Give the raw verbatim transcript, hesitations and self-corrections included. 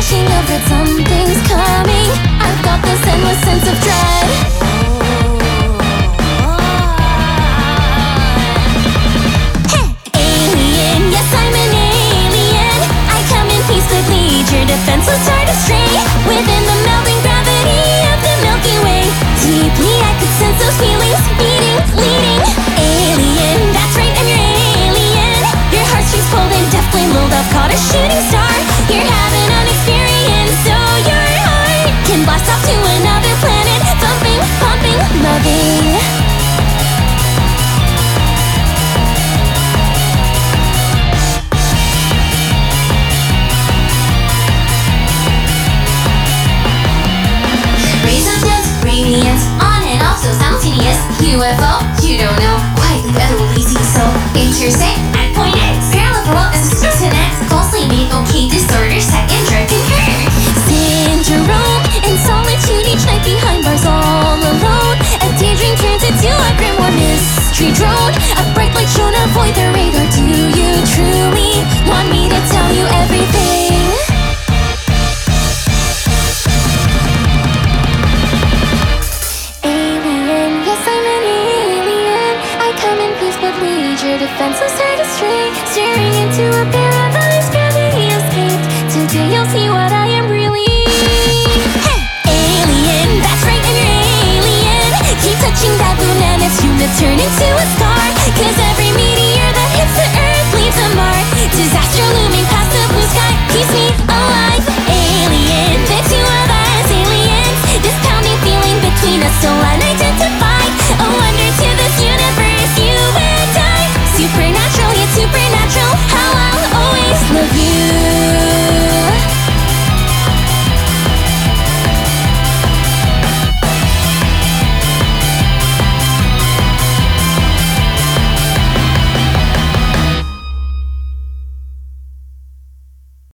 rushing of that something's coming. I've got this endless sense of dread. Hey, alien, yes I'm an alien. I come in peace but need your defense. Let's start a stray within the melting gravity of the Milky Way. Deeply I could sense those feelings beating, leading. Alien, that's right, I'm your alien. Your heartstrings pulled and deftly lulled up, caught a shooting star. You're having an experience, so your heart can blast off to another planet. Thumping, pumping, loving. Rays of dense radiance, on and off so simultaneous. U F O, you don't know